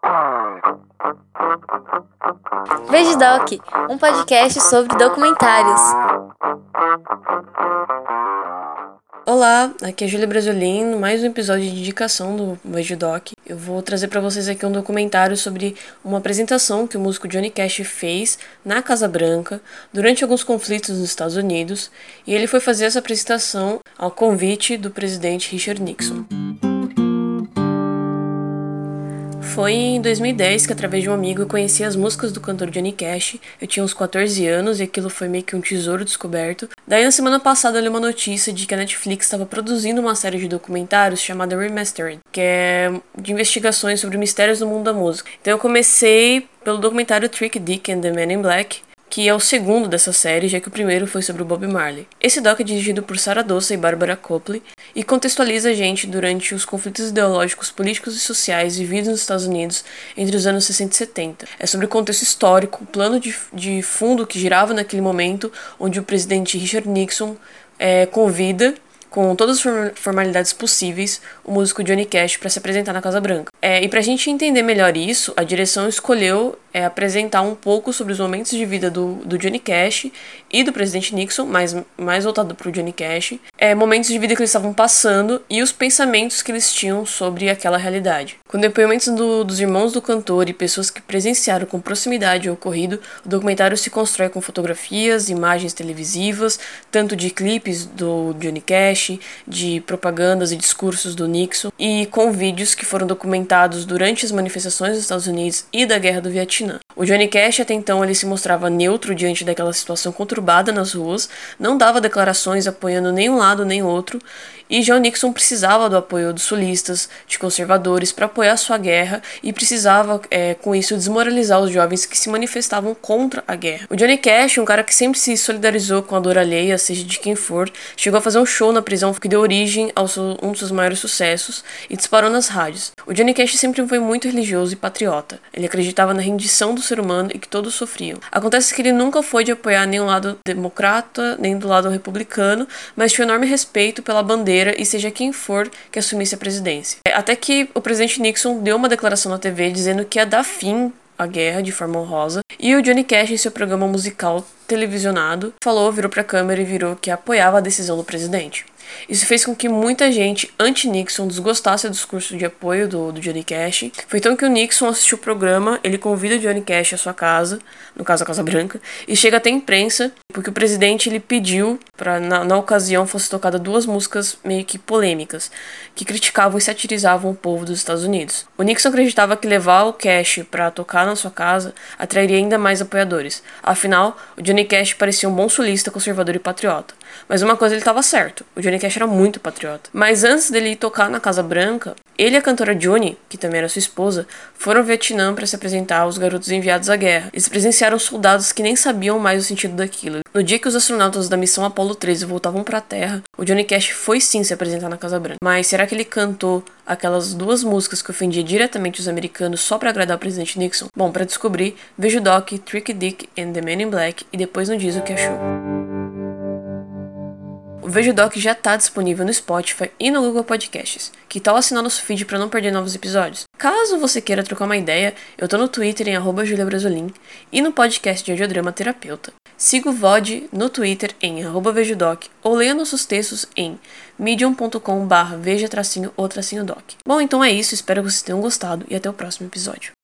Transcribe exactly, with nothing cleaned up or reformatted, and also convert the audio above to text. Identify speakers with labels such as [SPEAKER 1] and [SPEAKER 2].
[SPEAKER 1] Vejodoc, um podcast sobre documentários.
[SPEAKER 2] Olá, aqui é Júlia Brasolin, mais um episódio de indicação do Vejodoc. Eu vou trazer para vocês aqui um documentário sobre uma apresentação que o músico Johnny Cash fez na Casa Branca durante alguns conflitos nos Estados Unidos, e ele foi fazer essa apresentação ao convite do presidente Richard Nixon. Foi em dois mil e dez que, através de um amigo, eu conheci as músicas do cantor Johnny Cash. Eu tinha uns quatorze anos e aquilo foi meio que um tesouro descoberto. Daí, na semana passada, eu li uma notícia de que a Netflix estava produzindo uma série de documentários chamada Remastered, que é de investigações sobre mistérios do mundo da música. Então eu comecei pelo documentário Trick Dick and the Man in Black, que é o segundo dessa série, já que o primeiro foi sobre o Bob Marley. Esse doc é dirigido por Sarah Dossa e Barbara Copley e contextualiza a gente durante os conflitos ideológicos, políticos e sociais vividos nos Estados Unidos entre os anos sessenta e setenta. É sobre o contexto histórico, o plano de, de fundo que girava naquele momento, onde o presidente Richard Nixon é, convida, com todas as formalidades possíveis, o músico Johnny Cash para se apresentar na Casa Branca. É, e para a gente entender melhor isso, a direção escolheu é, apresentar um pouco sobre os momentos de vida do, do Johnny Cash e do presidente Nixon, mais, mais voltado para o Johnny Cash, é, momentos de vida que eles estavam passando e os pensamentos que eles tinham sobre aquela realidade. Com depoimentos do, dos irmãos do cantor e pessoas que presenciaram com proximidade o ocorrido, o documentário se constrói com fotografias, imagens televisivas, tanto de clipes do Johnny Cash, de propagandas e discursos do Nixon, e com vídeos que foram documentados durante as manifestações dos Estados Unidos e da Guerra do Vietnã. O Johnny Cash, até então, ele se mostrava neutro diante daquela situação conturbada nas ruas, não dava declarações apoiando nem um lado nem outro, e John Nixon precisava do apoio dos sulistas, de conservadores, para apoiar sua guerra, e precisava, é, com isso, desmoralizar os jovens que se manifestavam contra a guerra. O Johnny Cash, um cara que sempre se solidarizou com a dor alheia, seja de quem for, chegou a fazer um show na prisão que deu origem a um dos seus maiores sucessos e disparou nas rádios. O Johnny Cash sempre foi muito religioso e patriota. Ele acreditava na rendição do ser humano e que todos sofriam. Acontece que ele nunca foi de apoiar nem o lado democrata, nem do lado republicano, mas tinha enorme respeito pela bandeira e seja quem for que assumisse a presidência. Até que o presidente Nixon deu uma declaração na T V dizendo que ia dar fim à guerra de forma honrosa, e o Johnny Cash, em seu programa musical televisionado, falou, virou pra câmera e virou que apoiava a decisão do presidente. Isso fez com que muita gente anti-Nixon desgostasse do discurso de apoio do, do Johnny Cash. Foi então que o Nixon assistiu o programa, ele convida o Johnny Cash à sua casa, no caso a Casa Branca, e chega até a imprensa, porque o presidente ele pediu para na, na ocasião fosse tocada duas músicas meio que polêmicas, que criticavam e satirizavam o povo dos Estados Unidos. O Nixon acreditava que levar o Cash para tocar na sua casa atrairia ainda mais apoiadores. Afinal, o Johnny Cash parecia um bom sulista, conservador e patriota. Mas uma coisa ele estava certo, o Johnny Cash era muito patriota. Mas antes dele ir tocar na Casa Branca, ele e a cantora Joni, que também era sua esposa, foram ao Vietnã para se apresentar aos garotos enviados à guerra. Eles presenciaram soldados que nem sabiam mais o sentido daquilo. No dia que os astronautas da missão Apollo treze voltavam para a Terra, o Johnny Cash foi sim se apresentar na Casa Branca. Mas será que ele cantou aquelas duas músicas que ofendiam diretamente os americanos só para agradar o presidente Nixon? Bom, para descobrir, veja o doc Trick Dick and the Man in Black e depois nos diz o que achou. O Vejodoc já está disponível no Spotify e no Google Podcasts. Que tal assinar nosso feed para não perder novos episódios? Caso você queira trocar uma ideia, eu tô no Twitter em arroba Julia Brasolin e no podcast de Audiodrama Terapeuta. Siga o V O D no Twitter em arroba Vejodoc ou leia nossos textos em medium ponto com barra veja tracinho ou tracinho doc. Bom, então é isso, espero que vocês tenham gostado e até o próximo episódio.